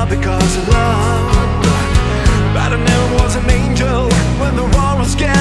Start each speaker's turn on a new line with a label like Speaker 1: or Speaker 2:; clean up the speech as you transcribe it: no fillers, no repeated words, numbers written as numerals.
Speaker 1: all because of love. But I never was an angel when the world was scared.